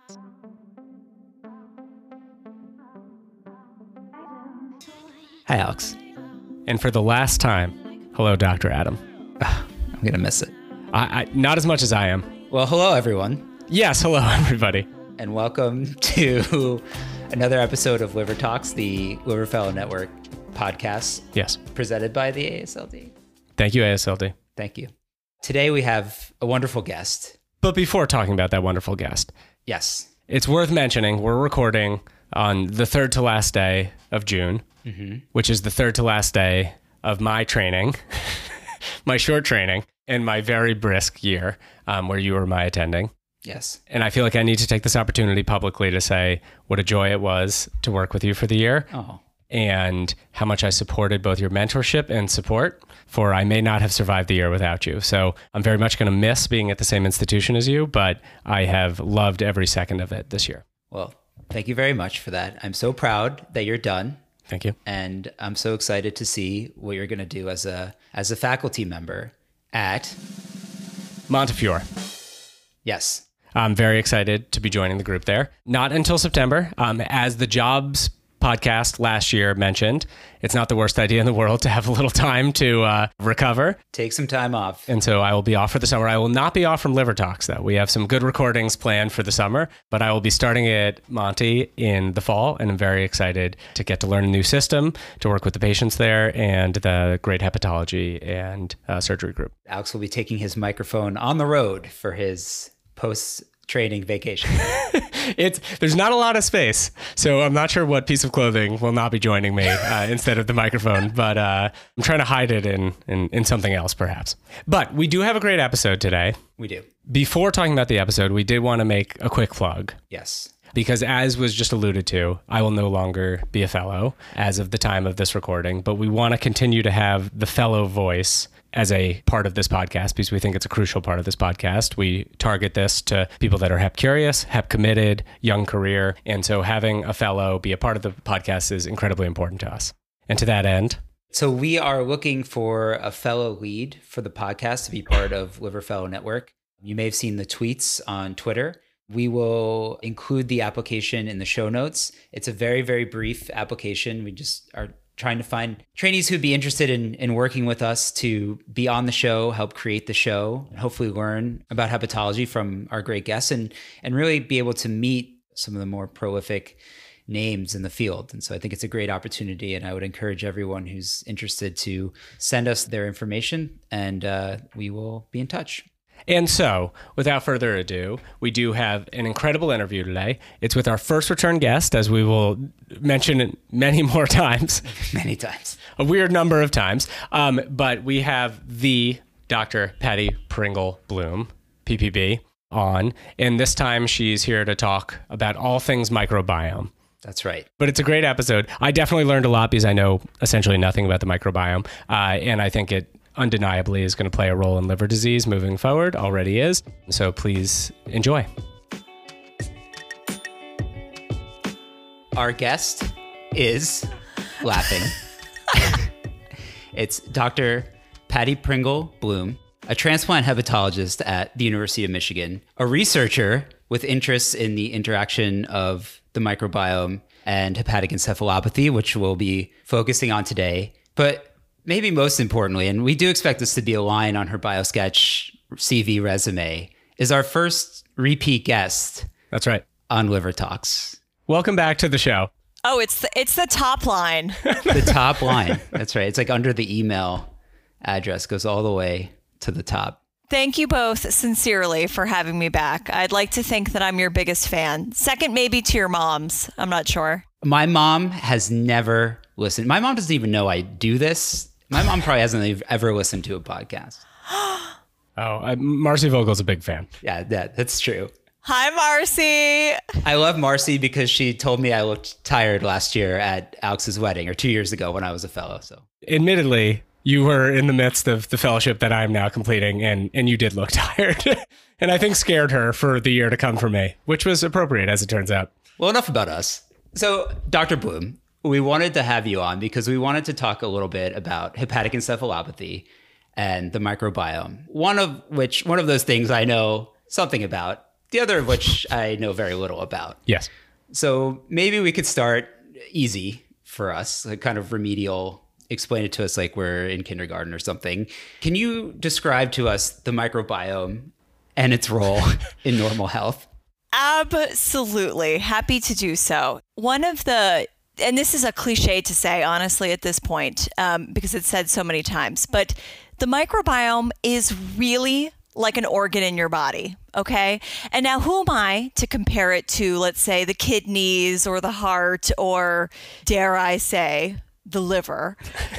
Hi, Alex. And for the last time, hello, Dr. Adam. I'm going to miss it. I not as much as I am. Well, hello, everyone. Yes, hello, everybody. And welcome to another episode of Liver Talks, the Liver Fellow Network podcast. Yes. Presented by the AASLD. Thank you, ASLD. Thank you. Today we have a wonderful guest. But before talking about that wonderful guest, Yes. it's worth mentioning we're recording on the third to last day of June, which is the third to last day of my training, my short training, and my very brisk year where you were my attending. Yes. And I feel like I need to take this opportunity publicly to say what a joy it was to work with you for the year. Oh, And how much I supported both your mentorship and support, for I may not have survived the year without you. So I'm very much going to miss being at the same institution as you, but I have loved every second of it this year. well, thank you very much for that. I'm so proud that you're done. Thank you. And I'm so excited to see what you're going to do as a faculty member at... Montefiore. Yes. I'm very excited to be joining the group there. Not until September. As the jobs podcast last year mentioned, it's not the worst idea in the world to have a little time to recover. Take some time off. And so I will be off for the summer. I will not be off from Liver Talks, though. We have some good recordings planned for the summer, but I will be starting at Monty in the fall, and I'm very excited to get to learn a new system, to work with the patients there, and the great hepatology and surgery group. Alex will be taking his microphone on the road for his post-training vacation. There's not a lot of space, so I'm not sure what piece of clothing will not be joining me instead of the microphone, but I'm trying to hide it in something else, perhaps. But we do have a great episode today. We do. Before talking about the episode, we did want to make a quick plug. Yes. Because as was just alluded to, I will no longer be a fellow as of the time of this recording, but we want to continue to have the fellow voice as a part of this podcast because we think it's a crucial part of this podcast. We target this to people that are HEP curious, HEP committed, young career. And so having a fellow be a part of the podcast is incredibly important to us. And to that end, So we are looking for a fellow lead for the podcast to be part of Liver Fellow Network. You may have seen the tweets on Twitter. We will include the application in the show notes. It's a very, very brief application. We just are trying to find trainees who'd be interested in working with us to be on the show, help create the show, and hopefully learn about hepatology from our great guests and really be able to meet some of the more prolific names in the field. And so I think it's a great opportunity, and I would encourage everyone who's interested to send us their information, and we will be in touch. and so, without further ado, we do have an incredible interview today. It's with our first return guest, as we will mention it many more times. Many times. A weird number of times. But we have the Dr. Patty Pringle Bloom, PPB, on. And this time she's here to talk about all things microbiome. That's right. But it's a great episode. I definitely learned a lot because I know essentially nothing about the microbiome. And I think it undeniably is going to play a role in liver disease moving forward, already is. So please enjoy. Our guest is laughing. It's Dr. Patty Pringle Bloom, a transplant hepatologist at the University of Michigan, a researcher with interests in the interaction of the microbiome and hepatic encephalopathy, which we'll be focusing on today. But maybe most importantly, and we do expect this to be a line on her BioSketch CV resume, is our first repeat guest. That's right. On Liver Talks. Welcome back to the show. Oh, it's the top line. The top line. That's right. It's like under the email address, goes all the way to the top. Thank you both sincerely for having me back. I'd like to think that I'm your biggest fan. Second, maybe to your moms. I'm not sure. My mom has never listened. My mom doesn't even know I do this. My mom probably hasn't ever listened to a podcast. Marcy Vogel's a big fan. Yeah, that's true. Hi, Marcy. I love Marcy because she told me I looked tired last year at Alex's wedding, or 2 years ago when I was a fellow. So, admittedly, you were in the midst of the fellowship that I'm now completing, and you did look tired. And I think scared her for the year to come for me, which was appropriate, as it turns out. Well, enough about us. So, Dr. Bloom, we wanted to have you on because we wanted to talk a little bit about hepatic encephalopathy and the microbiome. One of those things I know something about. the other of which I know very little about. Yes. So maybe we could start easy for us, like kind of remedial. Explain it to us like we're in kindergarten or something. Can you describe to us the microbiome and its role in normal health? Absolutely. Happy to do so. And this is a cliche to say, honestly, at this point, because it's said so many times, but the microbiome is really like an organ in your body, okay? And now who am I to compare it to, let's say, the kidneys or the heart or, dare I say, the liver?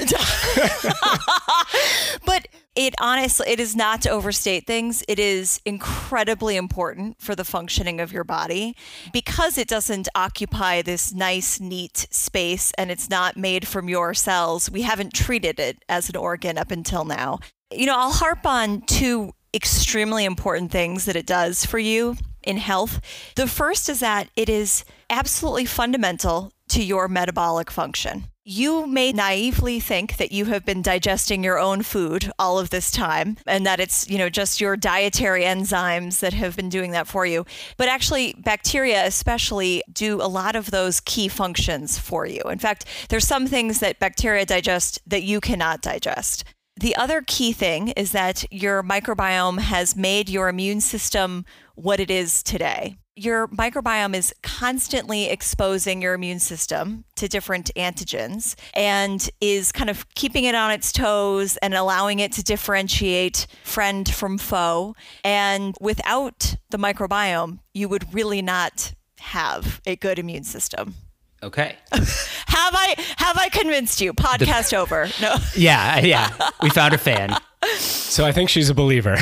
But it is not to overstate things. It is incredibly important for the functioning of your body because it doesn't occupy this nice, neat space and it's not made from your cells. We haven't treated it as an organ up until now. I'll harp on two extremely important things that it does for you in health. The first is that it is absolutely fundamental to your metabolic function. You may naively think that you have been digesting your own food all of this time and that it's, just your dietary enzymes that have been doing that for you. But actually, bacteria especially do a lot of those key functions for you. In fact, there's some things that bacteria digest that you cannot digest. The other key thing is that your microbiome has made your immune system what it is today. Your microbiome is constantly exposing your immune system to different antigens and is kind of keeping it on its toes and allowing it to differentiate friend from foe. And without the microbiome, you would really not have a good immune system. Okay. Have I convinced you? Podcast over. No. Yeah. We found a fan. So I think she's a believer.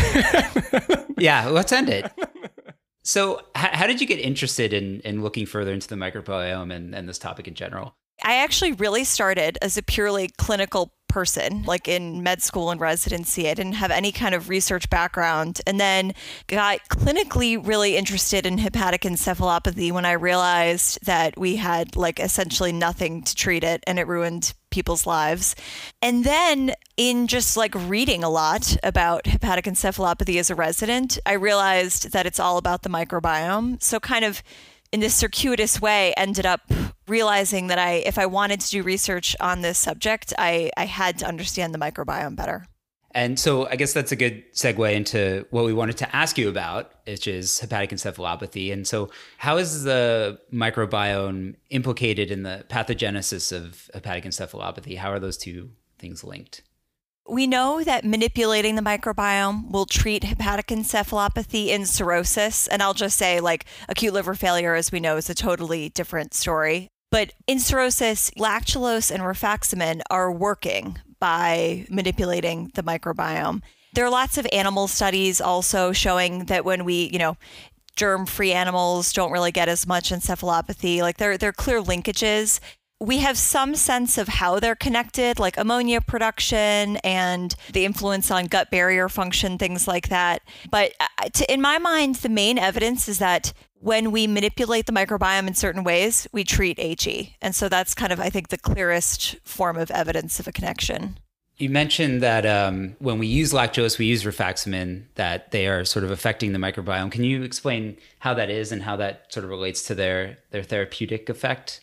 Yeah, let's end it. So how did you get interested in looking further into the microbiome and this topic in general? I actually really started as a purely clinical person, like in med school and residency. I didn't have any kind of research background, and then got clinically really interested in hepatic encephalopathy when I realized that we had like essentially nothing to treat it and it ruined people's lives. And then in just like reading a lot about hepatic encephalopathy as a resident, I realized that it's all about the microbiome. So kind of in this circuitous way, ended up realizing that if I wanted to do research on this subject, I had to understand the microbiome better. And so I guess that's a good segue into what we wanted to ask you about, which is hepatic encephalopathy. And so how is the microbiome implicated in the pathogenesis of hepatic encephalopathy? How are those two things linked? We know that manipulating the microbiome will treat hepatic encephalopathy in cirrhosis. And I'll just say, like, acute liver failure, as we know, is a totally different story. But in cirrhosis, lactulose and rifaximin are working by manipulating the microbiome. There are lots of animal studies also showing that when we, germ-free animals don't really get as much encephalopathy. Like, there are clear linkages. We have some sense of how they're connected, like ammonia production and the influence on gut barrier function, things like that. But in my mind, the main evidence is that when we manipulate the microbiome in certain ways, we treat HE. And so that's kind of, I think, the clearest form of evidence of a connection. You mentioned that when we use lactose, we use rifaximin, that they are sort of affecting the microbiome. Can you explain how that is and how that sort of relates to their therapeutic effect?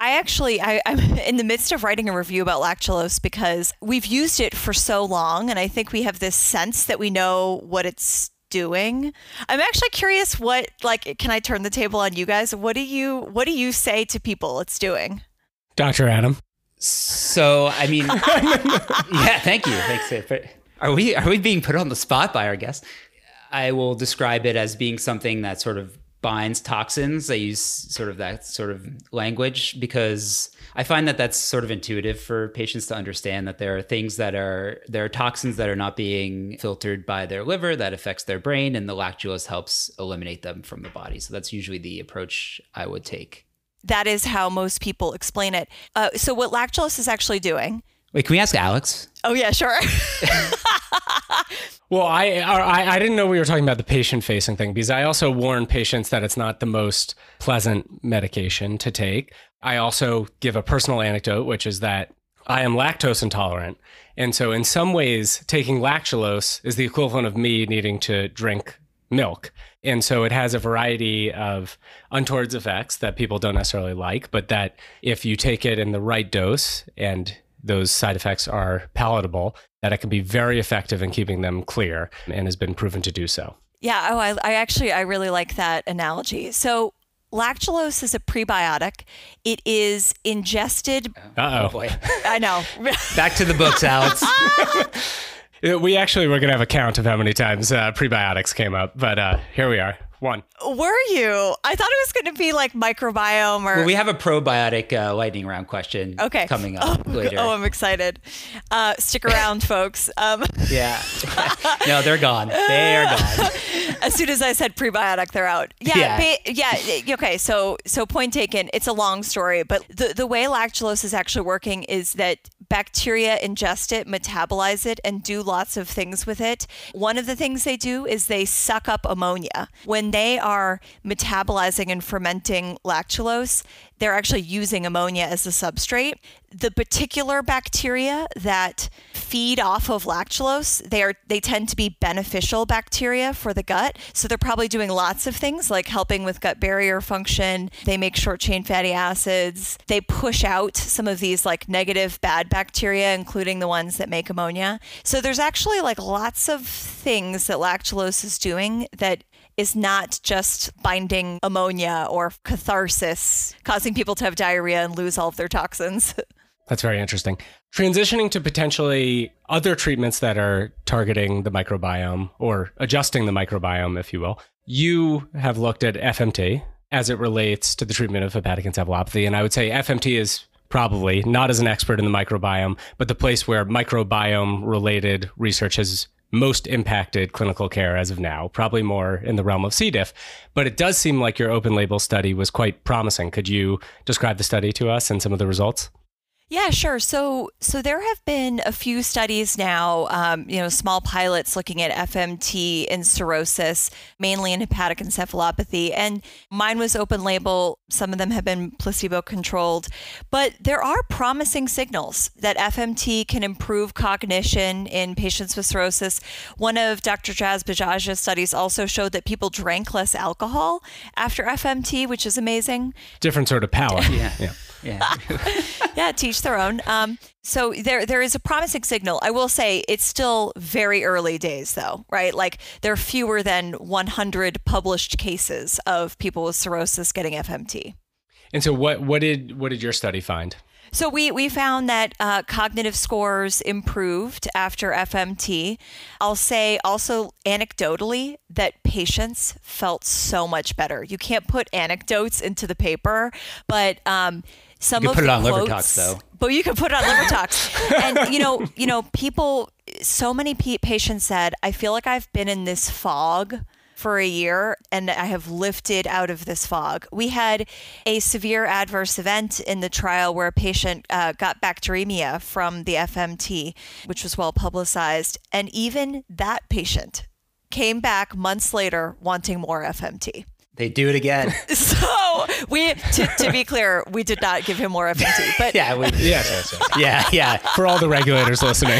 I'm in the midst of writing a review about lactulose because we've used it for so long, and I think we have this sense that we know what it's doing. I'm actually curious can I turn the table on you guys? What do you say to people it's doing? Dr. Adam. So, I mean, yeah, thank you. Thanks. Are we being put on the spot by our guest? I will describe it as being something that sort of binds toxins. I use sort of that sort of language because I find that that's sort of intuitive for patients to understand that there are toxins that are not being filtered by their liver that affects their brain, and the lactulose helps eliminate them from the body. So that's usually the approach I would take. That is how most people explain it. So what lactulose is actually doing. Wait, can we ask Alex? Oh, yeah, sure. Well, I didn't know we were talking about the patient-facing thing because I also warn patients that it's not the most pleasant medication to take. I also give a personal anecdote, which is that I am lactose intolerant. And so in some ways, taking lactulose is the equivalent of me needing to drink milk. And so it has a variety of untoward effects that people don't necessarily like, but that if you take it in the right dose and those side effects are palatable, that it can be very effective in keeping them clear and has been proven to do so. Yeah. Oh, I really like that analogy. So lactulose is a prebiotic. It is ingested. Uh-oh. Oh boy. I know. Back to the books, Alex. We actually were going to have a count of how many times prebiotics came up, but here we are. 1. Were you? I thought it was going to be like microbiome or... Well, we have a probiotic lightning round question coming up later. Oh, I'm excited. Stick around, folks. Yeah. No, they're gone. They are gone. As soon as I said prebiotic, they're out. Okay. So point taken. It's a long story, but the way lactulose is actually working is that bacteria ingest it, metabolize it, and do lots of things with it. One of the things they do is they suck up ammonia. When they are metabolizing and fermenting lactulose, they're actually using ammonia as a substrate. The particular bacteria that feed off of lactulose, they tend to be beneficial bacteria for the gut. So they're probably doing lots of things like helping with gut barrier function. They make short chain fatty acids. They push out some of these like negative bad bacteria, including the ones that make ammonia. So there's actually like lots of things that lactulose is doing that is not just binding ammonia or catharsis, causing people to have diarrhea and lose all of their toxins. That's very interesting. Transitioning to potentially other treatments that are targeting the microbiome or adjusting the microbiome, if you will. You have looked at FMT as it relates to the treatment of hepatic encephalopathy. And I would say FMT is probably, not as an expert in the microbiome, but the place where microbiome-related research has most impacted clinical care as of now, probably more in the realm of C. diff. But it does seem like your open label study was quite promising. Could you describe the study to us and some of the results? Yeah, sure. So there have been a few studies now, small pilots looking at FMT in cirrhosis, mainly in hepatic encephalopathy. And mine was open label. Some of them have been placebo controlled. But there are promising signals that FMT can improve cognition in patients with cirrhosis. One of Dr. Jaz Bajaj's studies also showed that people drank less alcohol after FMT, which is amazing. Different sort of palate. Yeah. Yeah, teach their own. So there is a promising signal. I will say it's still very early days, though, right? Like there are fewer than 100 published cases of people with cirrhosis getting FMT. And so what did your study find? So we found that cognitive scores improved after FMT. I'll say also anecdotally that patients felt so much better. You can't put anecdotes into the paper, but some of the quotes. You can put it on LiverTalks, though. But you can put it on LiverTalks. And people, so many patients said, I feel like I've been in this fog for a year and I have lifted out of this fog. We had a severe adverse event in the trial where a patient got bacteremia from the FMT, which was well publicized. And even that patient came back months later wanting more FMT. They do it again. So to be clear, we did not give him more FMT. But yeah. For all the regulators listening.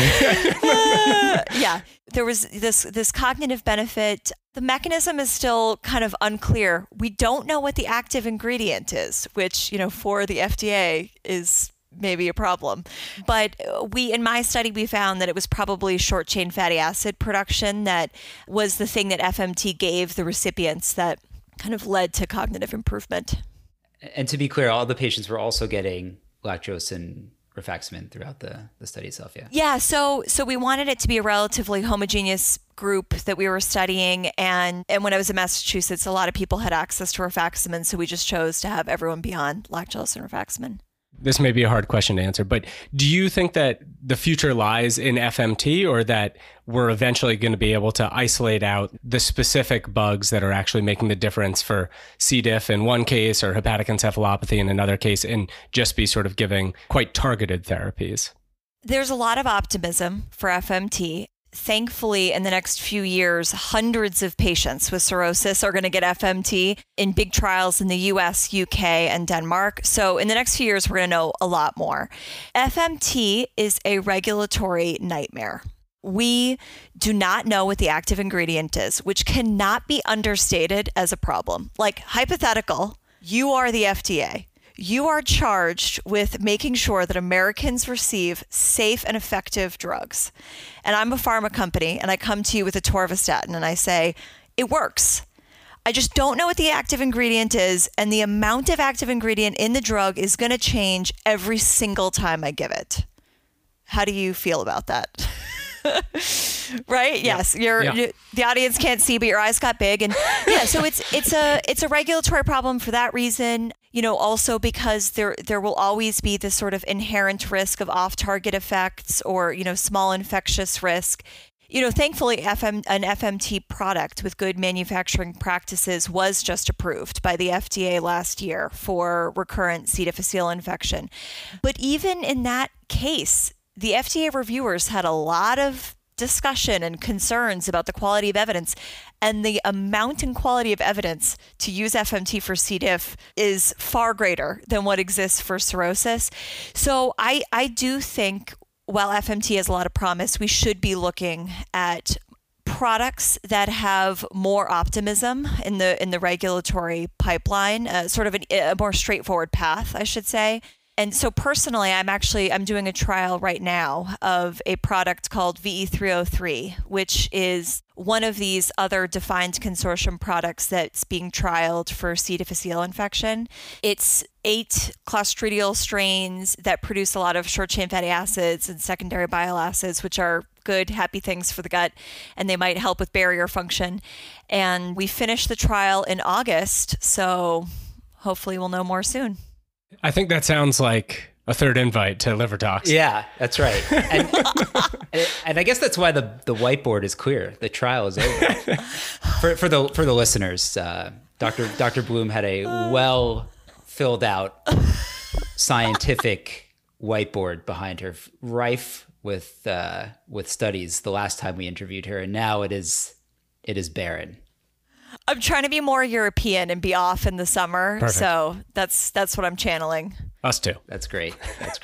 There was this cognitive benefit. The mechanism is still kind of unclear. We don't know what the active ingredient is, which, for the FDA is maybe a problem. But in my study, we found that it was probably short chain fatty acid production that was the thing that FMT gave the recipients that kind of led to cognitive improvement. And to be clear, all the patients were also getting lactose and rifaximin throughout the study itself, yeah? Yeah, so we wanted it to be a relatively homogeneous group that we were studying. And when I was in Massachusetts, a lot of people had access to rifaximin, so we just chose to have everyone be on lactulose and rifaximin. This may be a hard question to answer, but do you think that the future lies in FMT or that we're eventually going to be able to isolate out the specific bugs that are actually making the difference for C. diff in one case or hepatic encephalopathy in another case and just be sort of giving quite targeted therapies? There's a lot of optimism for FMT. Thankfully, in the next few years, hundreds of patients with cirrhosis are going to get FMT in big trials in the US, UK, and Denmark. So in the next few years, we're going to know a lot more. FMT is a regulatory nightmare. We do not know what the active ingredient is, which cannot be understated as a problem. Like, hypothetical, you are the FDA. You are charged with making sure that Americans receive safe and effective drugs. And I'm a pharma company, and I come to you with atorvastatin, and I say, it works. I just don't know what the active ingredient is, and the amount of active ingredient in the drug is going to change every single time I give it. How do you feel about that? Right? Yes. The audience can't see, but your eyes got big. And yeah, so it's a regulatory problem for that reason. Also because there will always be this sort of inherent risk of off-target effects or, small infectious risk. Thankfully, an FMT product with good manufacturing practices was just approved by the FDA last year for recurrent C. difficile infection. But even in that case, the FDA reviewers had a lot of discussion and concerns about the quality of evidence, and the amount and quality of evidence to use FMT for C. diff is far greater than what exists for cirrhosis. So I do think while FMT has a lot of promise, we should be looking at products that have more optimism in the regulatory pipeline, sort of a more straightforward path, I should say. And so personally, I'm doing a trial right now of a product called VE303, which is one of these other defined consortium products that's being trialed for C. difficile infection. It's 8 Clostridial strains that produce a lot of short-chain fatty acids and secondary bile acids, which are good, happy things for the gut, and they might help with barrier function. And we finished the trial in August, so hopefully we'll know more soon. I think that sounds like a third invite to Liver Talks. Yeah, that's right. And I guess that's why the whiteboard is clear. The trial is over. For the listeners, Dr. Bloom had a well filled out scientific whiteboard behind her, rife with studies the last time we interviewed her, and now it is barren. I'm trying to be more European and be off in the summer. Perfect. So that's what I'm channeling. Us too. That's great.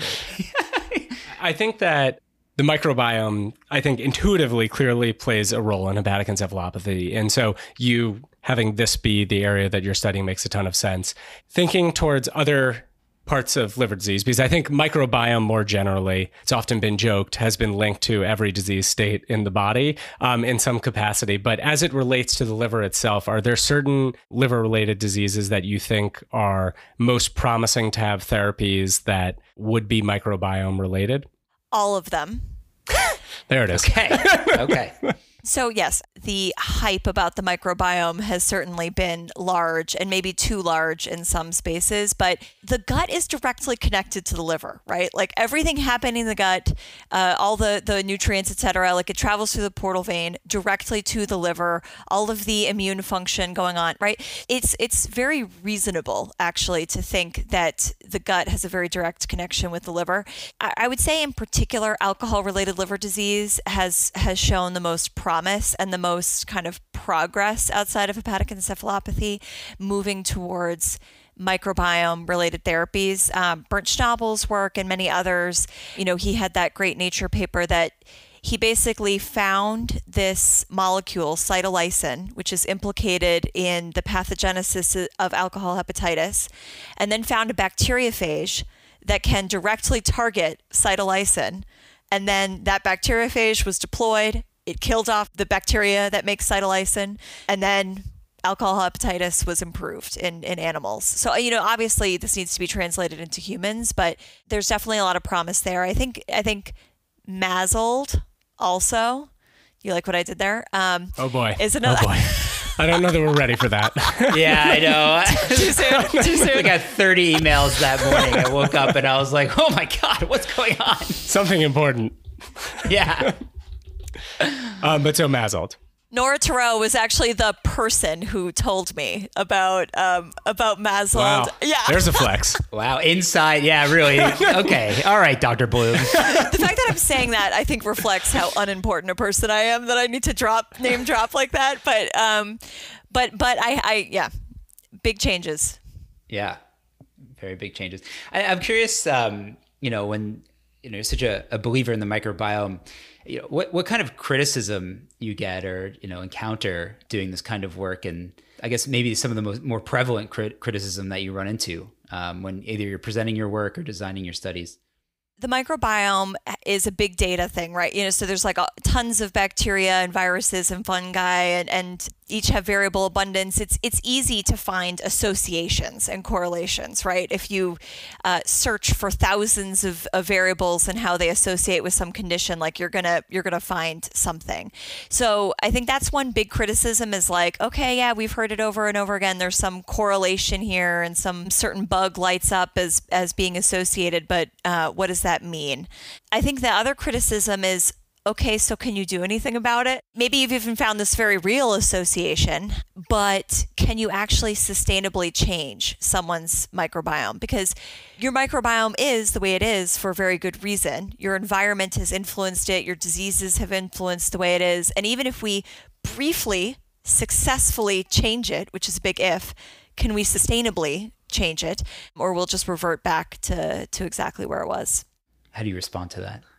I think that the microbiome, intuitively clearly plays a role in hepatic encephalopathy. And so you having this be the area that you're studying makes a ton of sense. Thinking towards other parts of liver disease, because I think microbiome more generally, it's often been joked, has been linked to every disease state in the body in some capacity. But as it relates to the liver itself, are there certain liver-related diseases that you think are most promising to have therapies that would be microbiome related? All of them. There it is. Okay. So yes, the hype about the microbiome has certainly been large and maybe too large in some spaces, but the gut is directly connected to the liver, right? Like everything happening in the gut, all the nutrients, et cetera, like it travels through the portal vein directly to the liver, all of the immune function going on, right? It's very reasonable actually to think that the gut has a very direct connection with the liver. I would say in particular, alcohol-related liver disease has shown the most promise and the most kind of progress outside of hepatic encephalopathy, moving towards microbiome related therapies. Bernd Schnabel's work and many others, he had that great Nature paper that he basically found this molecule, cytolysine, which is implicated in the pathogenesis of alcohol hepatitis, and then found a bacteriophage that can directly target cytolysine. And then that bacteriophage was deployed. It killed off the bacteria that makes cytolysine, and then alcohol hepatitis was improved in animals. So, obviously this needs to be translated into humans, but there's definitely a lot of promise there. I think Masold also, you like what I did there? Oh boy. Is another. Oh boy. I don't know that we're ready for that. Yeah, I know. Too soon. I got 30 emails that morning. I woke up and I was like, oh my God, what's going on? Something important. Yeah. But so Masold. Nora Turow was actually the person who told me about Masold. Wow. Yeah. There's a flex. Wow. Inside. Yeah, really. Okay. All right, Dr. Bloom. The fact that I'm saying that, I think, reflects how unimportant a person I am that I need to name drop like that. But I big changes. Yeah. Very big changes. I'm curious, when you're such a believer in the microbiome, what kind of criticism you get or, encounter doing this kind of work? And I guess maybe some of the more prevalent criticism that you run into when either you're presenting your work or designing your studies. The microbiome is a big data thing, right? So there's like tons of bacteria and viruses and fungi, and each have variable abundance. It's easy to find associations and correlations, right? If you search for thousands of variables and how they associate with some condition, like you're gonna find something. So I think that's one big criticism is like, okay, yeah, we've heard it over and over again. There's some correlation here, and some certain bug lights up as being associated, but what does that mean? I think the other criticism is, okay, so can you do anything about it? Maybe you've even found this very real association, but can you actually sustainably change someone's microbiome? Because your microbiome is the way it is for a very good reason. Your environment has influenced it. Your diseases have influenced the way it is. And even if we briefly, successfully change it, which is a big if, can we sustainably change it? Or we'll just revert back to exactly where it was. How do you respond to that?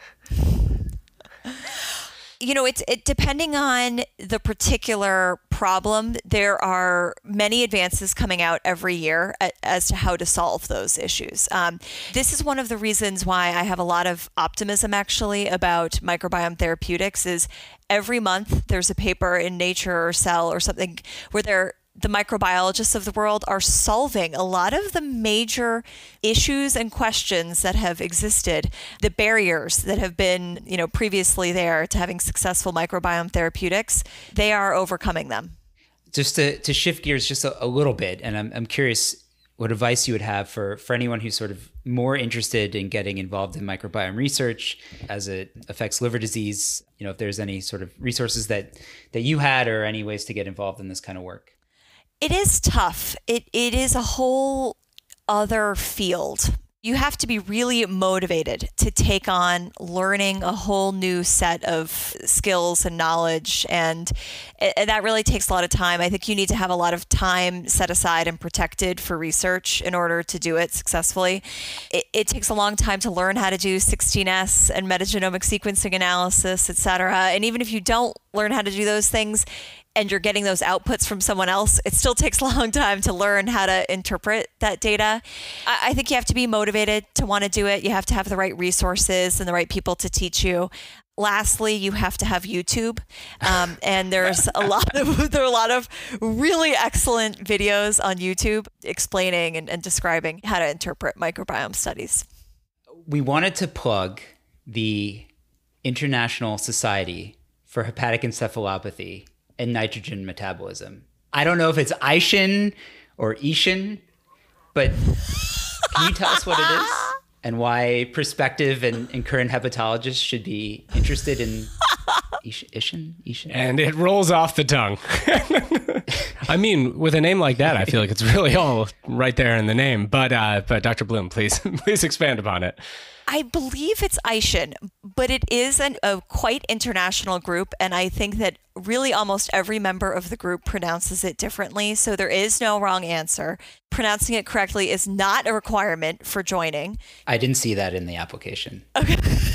It's depending on the particular problem. There are many advances coming out every year as to how to solve those issues. This is one of the reasons why I have a lot of optimism actually about microbiome therapeutics is every month there's a paper in Nature or Cell or something where the microbiologists of the world are solving a lot of the major issues and questions that have existed, the barriers that have been, previously there to having successful microbiome therapeutics. They are overcoming them. Just to shift gears just a little bit, and I'm curious what advice you would have for anyone who's sort of more interested in getting involved in microbiome research as it affects liver disease, if there's any sort of resources that you had or any ways to get involved in this kind of work. It is tough. It is a whole other field. You have to be really motivated to take on learning a whole new set of skills and knowledge. And that really takes a lot of time. I think you need to have a lot of time set aside and protected for research in order to do it successfully. It takes a long time to learn how to do 16S and metagenomic sequencing analysis, et cetera. And even if you don't learn how to do those things, and you're getting those outputs from someone else, it still takes a long time to learn how to interpret that data. I think you have to be motivated to want to do it. You have to have the right resources and the right people to teach you. Lastly, you have to have YouTube, and there's a lot of really excellent videos on YouTube explaining and describing how to interpret microbiome studies. We wanted to plug the International Society for Hepatic Encephalopathy and Nitrogen Metabolism. I don't know if it's ISHN or ISHN, but can you tell us what it is and why prospective and current hepatologists should be interested in ISHN? And it rolls off the tongue. I mean, with a name like that, I feel like it's really all right there in the name. But Dr. Bloom, please expand upon it. I believe it's ISHN, but it is a quite international group, and I think that really almost every member of the group pronounces it differently, so there is no wrong answer. Pronouncing it correctly is not a requirement for joining. I didn't see that in the application. Okay.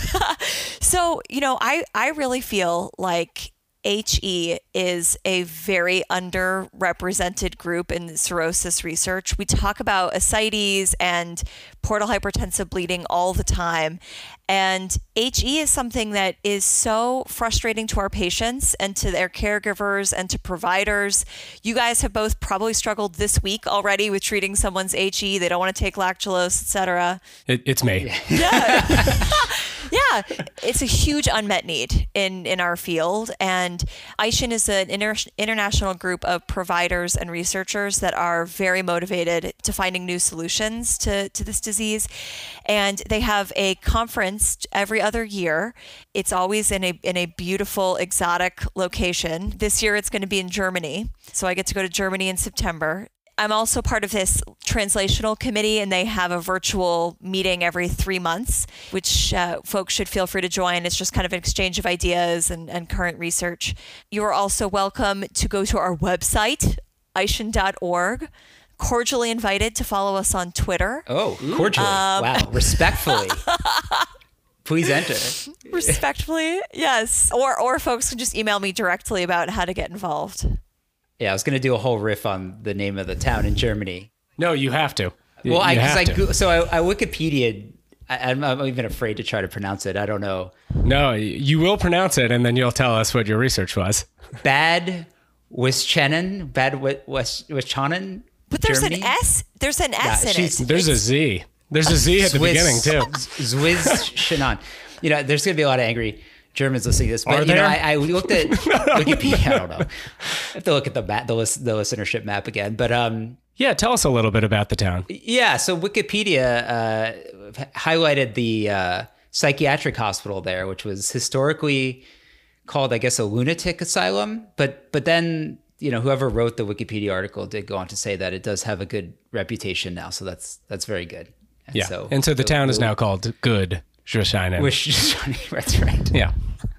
So, I really feel like HE is a very underrepresented group in cirrhosis research. We talk about ascites and portal hypertensive bleeding all the time. And HE is something that is so frustrating to our patients and to their caregivers and to providers. You guys have both probably struggled this week already with treating someone's HE. They don't want to take lactulose, et cetera. It's me. Yeah. Yeah, it's a huge unmet need in our field. And ISHN is an international group of providers and researchers that are very motivated to finding new solutions to this disease. And they have a conference every other year. It's always in a beautiful, exotic location. This year it's going to be in Germany. So I get to go to Germany in September. I'm also part of this translational committee, and they have a virtual meeting every 3 months, which folks should feel free to join. It's just kind of an exchange of ideas and current research. You are also welcome to go to our website, ishn.org, cordially invited to follow us on Twitter. Oh, cordially. Wow. Respectfully. Please enter. Respectfully, yes. Or folks can just email me directly about how to get involved. Yeah, I was going to do a whole riff on the name of the town in Germany. No, you have to. Well, I Wikipedia. I'm even afraid to try to pronounce it. I don't know. No, you will pronounce it, and then you'll tell us what your research was. Bad Wischanen. But there's Germany? an S. There's an S in it. There's a Z. There's a Z at the beginning, too. Zwizschenan. There's going to be a lot of angry Germans listening to this. But, I looked at Wikipedia. I don't know. I have to look at the listenership map again. But yeah, tell us a little bit about the town. Yeah, so Wikipedia highlighted the psychiatric hospital there, which was historically called, I guess, a lunatic asylum. But then, whoever wrote the Wikipedia article did go on to say that it does have a good reputation now. So that's very good. And yeah. So the town is now called Good Wischanen. That's right. Yeah.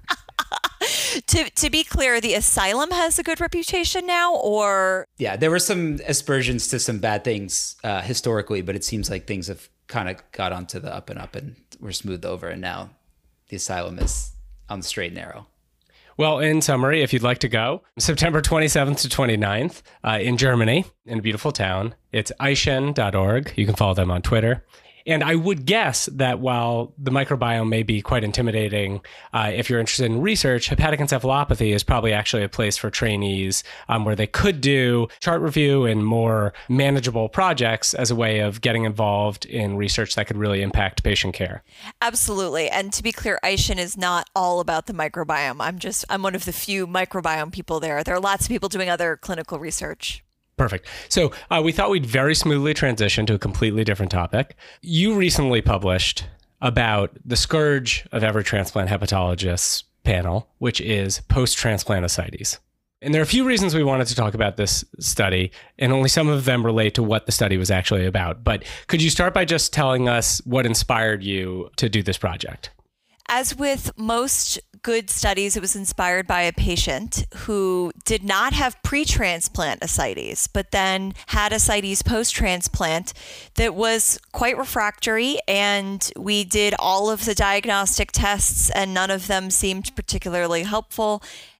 To be clear, the asylum has a good reputation now, or? Yeah, there were some aspersions to some bad things historically, but it seems like things have kind of got onto the up and were smoothed over, and now the asylum is on the straight and narrow. Well, in summary, if you'd like to go, September 27th to 29th in Germany, in a beautiful town, it's Eichen.org. You can follow them on Twitter. And I would guess that while the microbiome may be quite intimidating, if you're interested in research, hepatic encephalopathy is probably actually a place for trainees where they could do chart review and more manageable projects as a way of getting involved in research that could really impact patient care. Absolutely. And to be clear, Eichen is not all about the microbiome. I'm one of the few microbiome people there. There are lots of people doing other clinical research. Perfect. So we thought we'd very smoothly transition to a completely different topic. You recently published about the scourge of every transplant hepatologist's panel, which is post-transplant ascites. And there are a few reasons we wanted to talk about this study, and only some of them relate to what the study was actually about. But could you start by just telling us what inspired you to do this project? As with most good studies, it was inspired by a patient who did not have pre-transplant ascites, but then had ascites post-transplant that was quite refractory, and we did all of the diagnostic tests, and none of them seemed particularly helpful.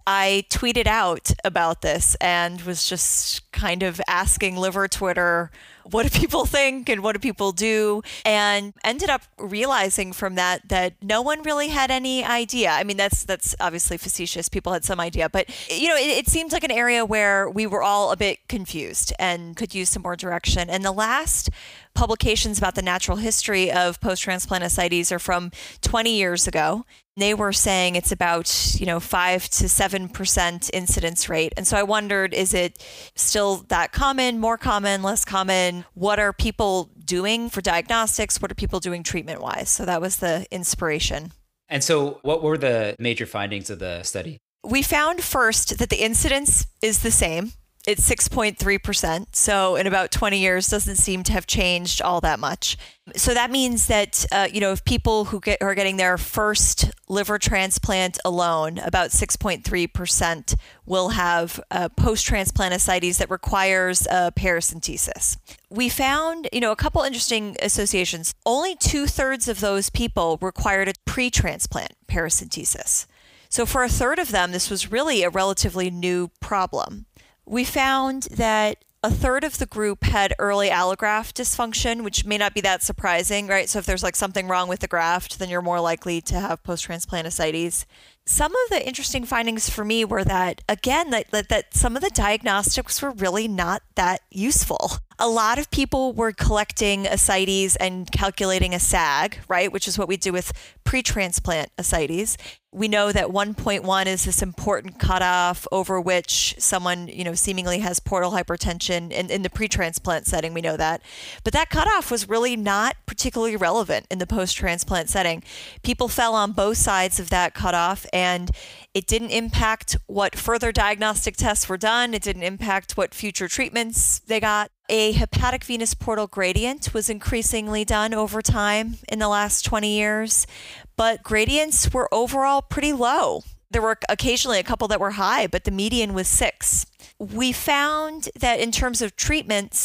I tweeted out about this and was just kind of asking liver Twitter, what do people think and what do people do? And ended up realizing from that no one really had any idea. I mean, that's obviously facetious. People had some idea, but it seemed like an area where we were all a bit confused and could use some more direction. And the last publications about the natural history of post-transplant ascites are from 20 years ago. They were saying it's about 5 to 7% incidence rate. And so I wondered, is it still that common, more common, less common? What are people doing for diagnostics? What are people doing treatment-wise? So that was the inspiration. And so what were the major findings of the study? We found first that the incidence is the same. It's 6.3%. So in about 20 years, doesn't seem to have changed all that much. So that means that, if people who are getting their first liver transplant alone, about 6.3% will have post-transplant ascites that requires paracentesis. We found, a couple interesting associations. Only 2/3 of those people required a pre-transplant paracentesis. So for a third of them, this was really a relatively new problem. We found that a third of the group had early allograft dysfunction, which may not be that surprising, right? So if there's something wrong with the graft, then you're more likely to have post-transplant ascites. Some of the interesting findings for me were that, again, that some of the diagnostics were really not that useful. A lot of people were collecting ascites and calculating a SAG, right, which is what we do with pre-transplant ascites. We know that 1.1 is this important cutoff over which someone, seemingly has portal hypertension in the pre-transplant setting. We know that. But that cutoff was really not particularly relevant in the post-transplant setting. People fell on both sides of that cutoff, and it didn't impact what further diagnostic tests were done. It didn't impact what future treatments they got. A hepatic venous portal gradient was increasingly done over time in the last 20 years, but gradients were overall pretty low. There were occasionally a couple that were high, but the median was 6. We found that in terms of treatments,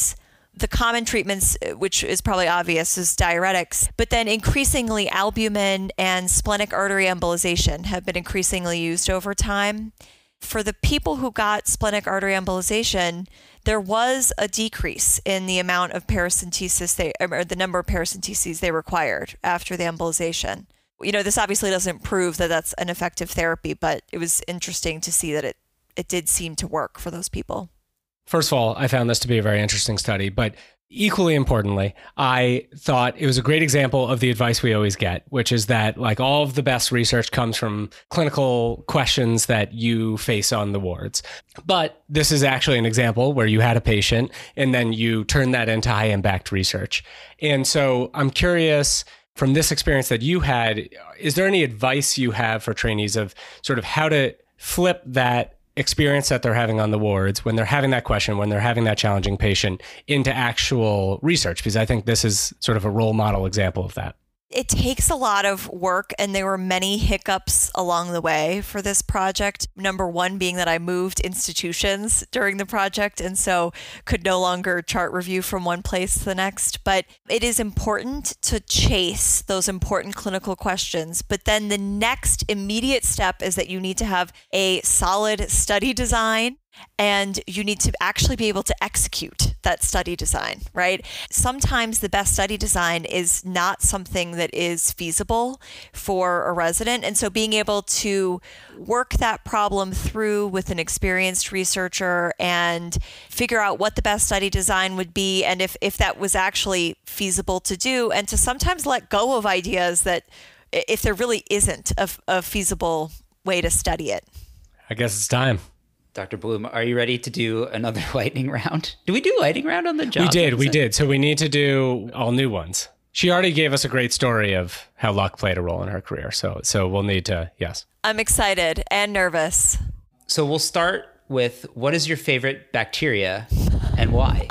The common treatments, which is probably obvious, is diuretics, but then increasingly albumin and splenic artery embolization have been increasingly used over time. For the people who got splenic artery embolization, there was a decrease in the amount of paracentesis or the number of paracenteses they required after the embolization. This obviously doesn't prove that that's an effective therapy, but it was interesting to see that it did seem to work for those people. First of all, I found this to be a very interesting study, but equally importantly, I thought it was a great example of the advice we always get, which is that like all of the best research comes from clinical questions that you face on the wards. But this is actually an example where you had a patient and then you turn that into high impact research. And so I'm curious, from this experience that you had, is there any advice you have for trainees of sort of how to flip that experience that they're having on the wards when they're having that question, when they're having that challenging patient, into actual research? Because I think this is sort of a role model example of that. It takes a lot of work, and there were many hiccups along the way for this project. Number one being that I moved institutions during the project, and so could no longer chart review from one place to the next. But it is important to chase those important clinical questions. But then the next immediate step is that you need to have a solid study design, and you need to actually be able to execute that study design, right? Sometimes the best study design is not something that is feasible for a resident. And so being able to work that problem through with an experienced researcher and figure out what the best study design would be, and if that was actually feasible to do, and to sometimes let go of ideas that if there really isn't a feasible way to study it. I guess it's time. Dr. Bloom, are you ready to do another lightning round? Do we do lightning round on the job? We did. So we need to do all new ones. She already gave us a great story of how luck played a role in her career. So we'll need to, yes. I'm excited and nervous. So we'll start with, what is your favorite bacteria and why?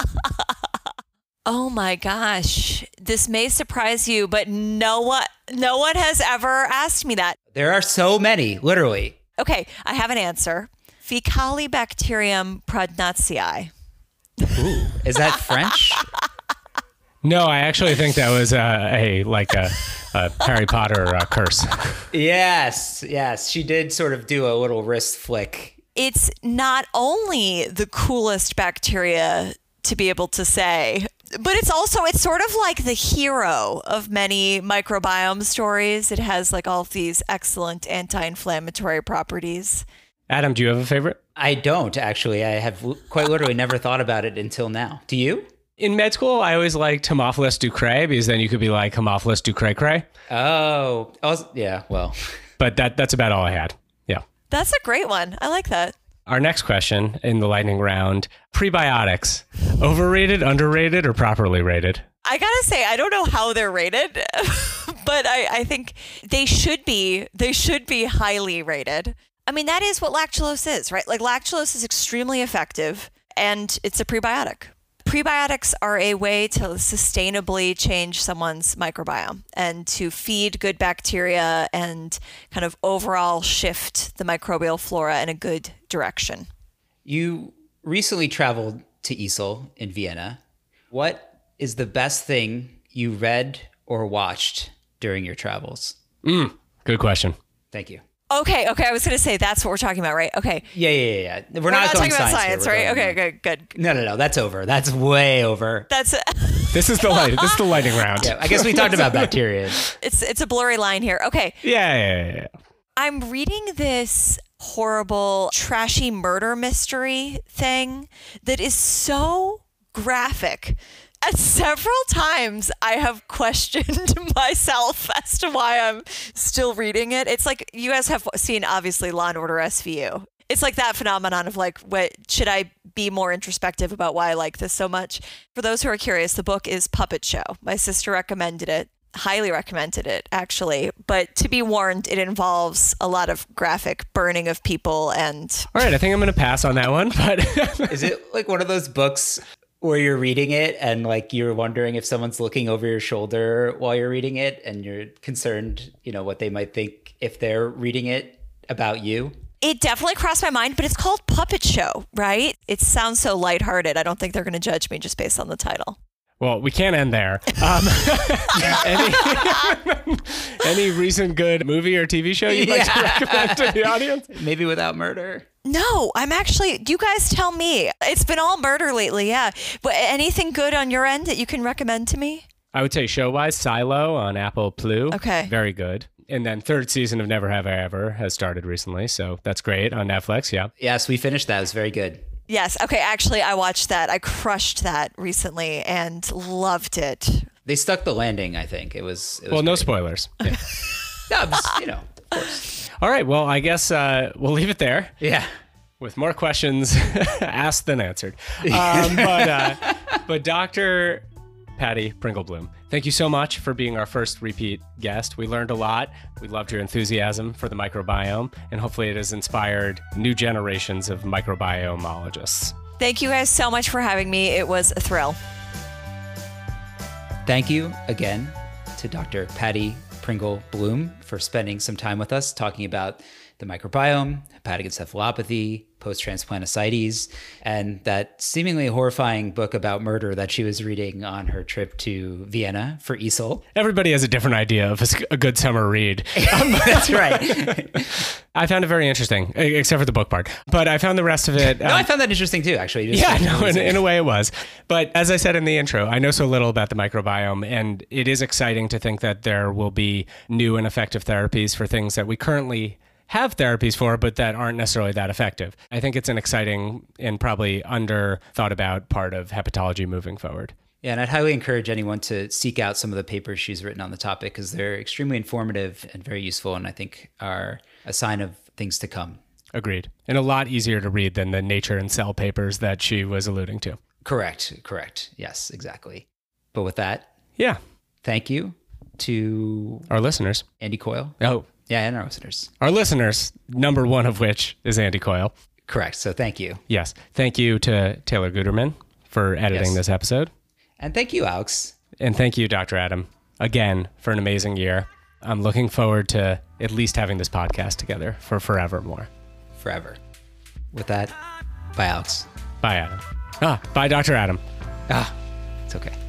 Oh my gosh. This may surprise you, but no one has ever asked me that. There are so many, literally. Okay, I have an answer. Faecalibacterium prodnatzii. Ooh, is that French? No, I actually think that was a Harry Potter curse. Yes. She did sort of do a little wrist flick. It's not only the coolest bacteria to be able to say, but it's sort of like the hero of many microbiome stories. It has like all of these excellent anti-inflammatory properties. Adam, do you have a favorite? I don't, actually. I have quite literally never thought about it until now. Do you? In med school, I always liked Haemophilus ducreyi, because then you could be like Haemophilus ducreyi. Oh, yeah, well. But that's about all I had. Yeah. That's a great one. I like that. Our next question in the lightning round, prebiotics, overrated, underrated, or properly rated? I gotta say, I don't know how they're rated, but I think they should be highly rated. I mean, that is what lactulose is, right? Like, lactulose is extremely effective, and it's a prebiotic. Prebiotics are a way to sustainably change someone's microbiome and to feed good bacteria and kind of overall shift the microbial flora in a good direction. You recently traveled to EASL in Vienna. What is the best thing you read or watched during your travels? Good question. Thank you. Okay. I was going to say that's what we're talking about, right? Okay. Yeah. We're not talking going about science, right? Okay, good. No. That's over. That's way over. This is the lightning round. Yeah, I guess we talked about bacteria. It's a blurry line here. Okay. Yeah. I'm reading this horrible, trashy murder mystery thing that is so graphic. And several times I have questioned myself as to why I'm still reading it. It's like, you guys have seen, obviously, Law & Order SVU. It's like that phenomenon of like, what should I be more introspective about why I like this so much? For those who are curious, the book is Puppet Show. My sister recommended it, highly recommended it, actually. But to be warned, it involves a lot of graphic burning of people and... All right, I think I'm going to pass on that one, but... Is it like one of those books where you're reading it and like you're wondering if someone's looking over your shoulder while you're reading it and you're concerned, what they might think if they're reading it about you? It definitely crossed my mind, but it's called Puppet Show, right? It sounds so lighthearted. I don't think they're going to judge me just based on the title. Well, we can't end there. Any recent good movie or TV show you'd like to recommend to the audience? Maybe Without Murder. No, you guys tell me. It's been all murder lately, yeah. But anything good on your end that you can recommend to me? I would say show-wise, Silo on Apple Plus. Okay. Very good. And then third season of Never Have I Ever has started recently, so that's great on Netflix, yeah. Yes, we finished that. It was very good. Yes. Okay. Actually, I watched that. I crushed that recently and loved it. They stuck the landing, I think. It was well, no great. spoilers. Yeah. No, of course. All right. Well, I guess we'll leave it there. Yeah. With more questions asked than answered. But Dr. Patty Pringle-Bloom, thank you so much for being our first repeat guest. We learned a lot. We loved your enthusiasm for the microbiome, and hopefully it has inspired new generations of microbiomologists. Thank you guys so much for having me. It was a thrill. Thank you again to Dr. Patty Pringle-Bloom for spending some time with us talking about the microbiome, hepatic encephalopathy, post-transplant ascites, and that seemingly horrifying book about murder that she was reading on her trip to Vienna for EASL. Everybody has a different idea of a good summer read. That's right. I found it very interesting, except for the book part. But I found the rest of it... No, I found that interesting too, actually. In a way it was. But as I said in the intro, I know so little about the microbiome, and it is exciting to think that there will be new and effective therapies for things that we currently have therapies for, but that aren't necessarily that effective. I think it's an exciting and probably under thought about part of hepatology moving forward. Yeah, and I'd highly encourage anyone to seek out some of the papers she's written on the topic because they're extremely informative and very useful, and I think are a sign of things to come. Agreed. And a lot easier to read than the Nature and Cell papers that she was alluding to. Correct. Yes, exactly. But with that, yeah, thank you to our listeners. Andy Coyle. Oh, yeah, and our listeners. Our listeners, number one of which is Andy Coyle. Correct. So thank you. Yes. Thank you to Taylor Guterman for editing this episode. And thank you, Alex. And thank you, Dr. Adam, again, for an amazing year. I'm looking forward to at least having this podcast together for forevermore. Forever. With that, bye, Alex. Bye, Adam. Bye, Dr. Adam. It's okay.